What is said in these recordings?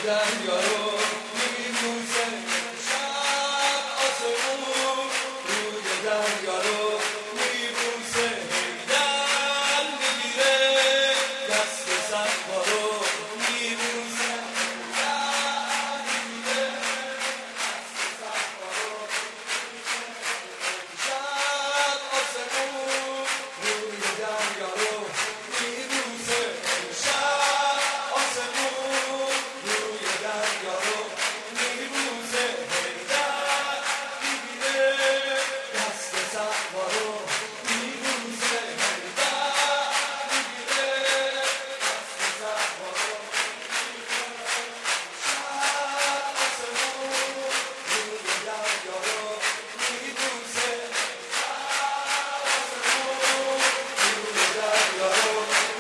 دریا رو میبوسه شب آسمون روی دریا رو میبوسه هیدر میگیره دست صفا رو میبوسه شب آسمون روی دریا رو میبوسه شب آسمون روی دریا رو میبوسه هیدر میگیره دست صفا رو میبوسه هیدر میگیره دست صفا رو شب آسمون روی دریا رو میبوسه روی دریا رو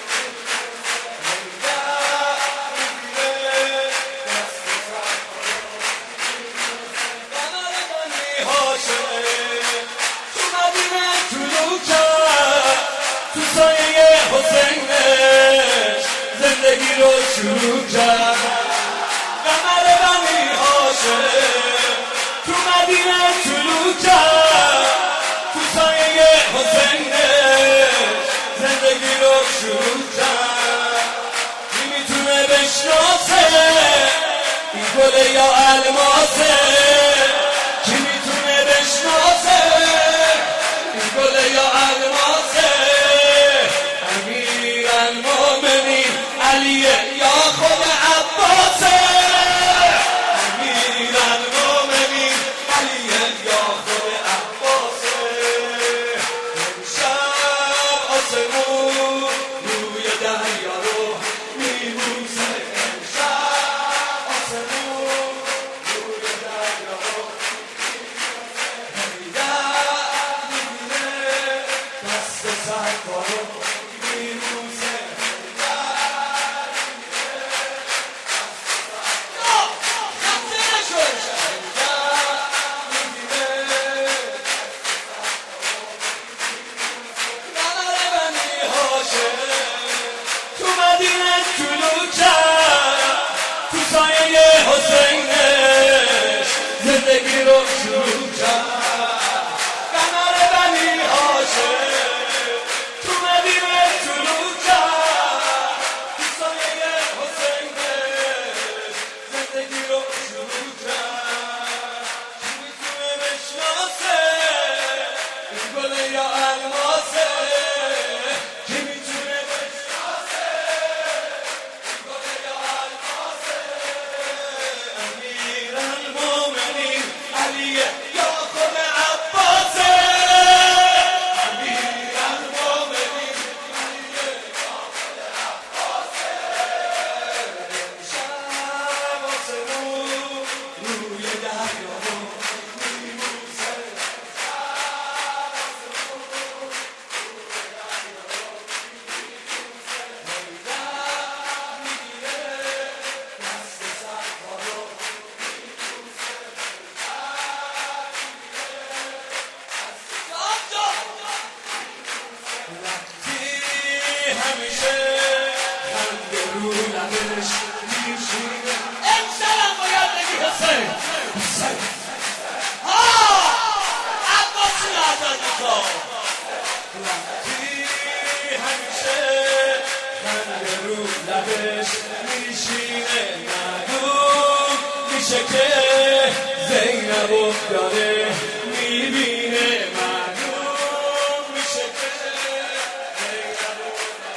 تو مدینه طلوع کرد تو سایه حسینش زندگی رو شروع کرد قمر بنی هاشم تو مدینه طلوع کرد تو سایه حسینش زندگی رو شروع کرد کی میتونه بشناسه این گل یا الماسه کی میتونه بشناسه این گل یا الماسه امیر المومنین علیه یا خود عباسه امیر المومنین علیه یا خود عباسه امشب آسمون روی دریا رو میبوسه امشب آسمون روی دریا رو هیدر میگیره دست صفا رو میبوسه تو مدینه طلوع کرد تو سایه حسینش زندگی رو شروع کرد قمر بنی هاشم تو مدینه طلوع کرد تو سایه حسینش زندگی رو شروع کرد کی میتونه بشناسه این گل یا الماسه کی میتونه بشناسه این گل یا الماسه امیر المومنین علیه یا خود عباسه امیر المومنین علیه یا خود عباسه امشب آسمون روی دریا رو میبوسه همیشه خنده رو لبش میشینه امشبم باید بگی حسین حسین عباسی آزاد میکن وقتی همیشه خنده رو لبش میشینه معلوم میشه که زینبو داره میبینه معلوم میشه که زینبو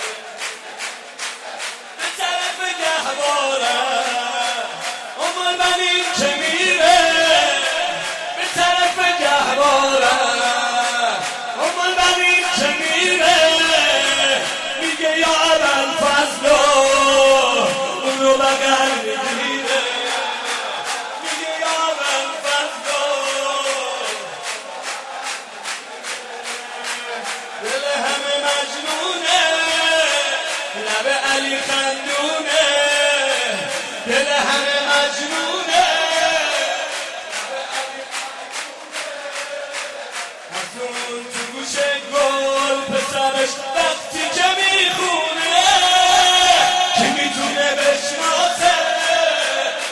به طرف گهواره عمر بنین که میره به طرف گهواره عمر بنین که میره میگه یا ابوالفضل اونو بغل میگیره میگه یا ابوالفضل دل همه مجنونه لب علی خندونه دل همه مجنونه حسون تو گوش گل پسرش وقتی که میخونه کی میتونه بشناسه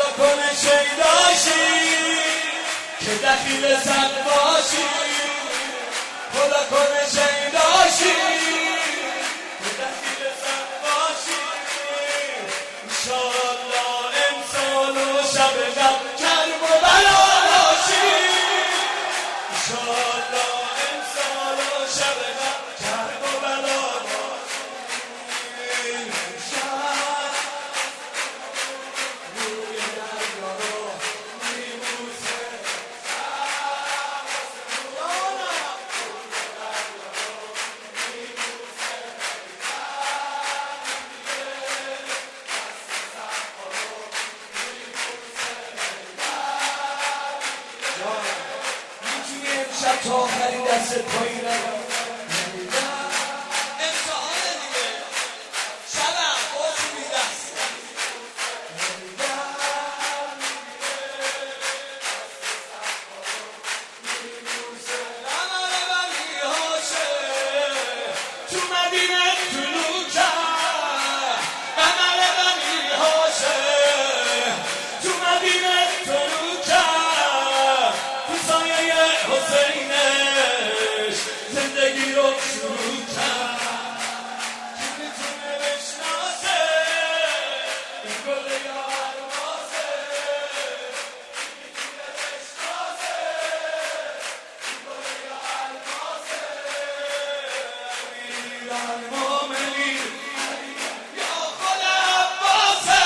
کنه شیداشی که دخیل زن باشی، خدا کنه شیداشی که دخیل زن باشی. انشالله امسال و شب قدر کرب و بلا باشی، انشالله امسال و شب قدر کرب و بلا باشی. شب تا آخری دست پایین رم امتحانه دیگه، شبم باشو بیدست عمل بنی هاشم تو مدینه طلوع کرد، عمل بنی هاشم تو مدینه طلوع کرد، تو سایه حسینش زندگی رو شروع کرد. کی میتونه بشناسه این گل یار ماسه، کی میتونه بشناسه این گل یار ماسه. امیرالمومنین یا خود عباسه،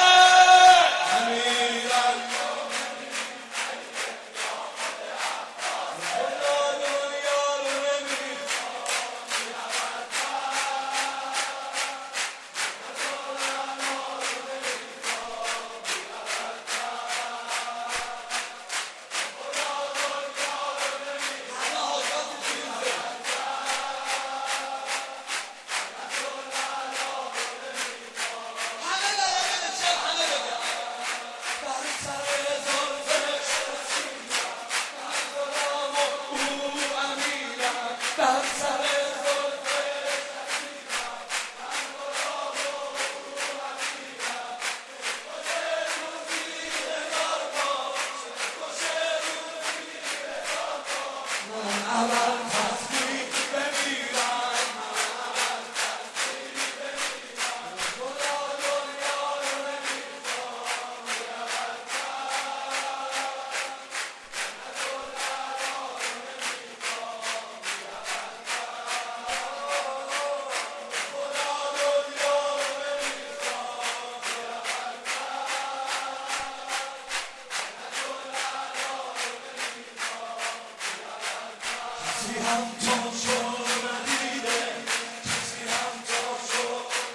کسی هم تو شو ندیده، کسی هم تو شو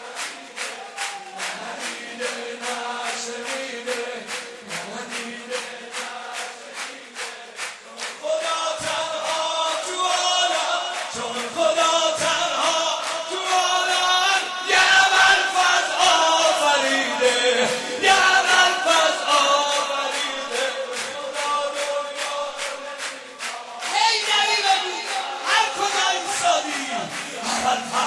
ندیده، نشنیده، ندیده، نشنیده. خدا تنها تو عالم، چون خدا تنها تو عالم یه ابوالفضل آفریده، یه ابوالفضل آفریده. خدا دنیا هی نبی بگو هر کجا ایستادی اول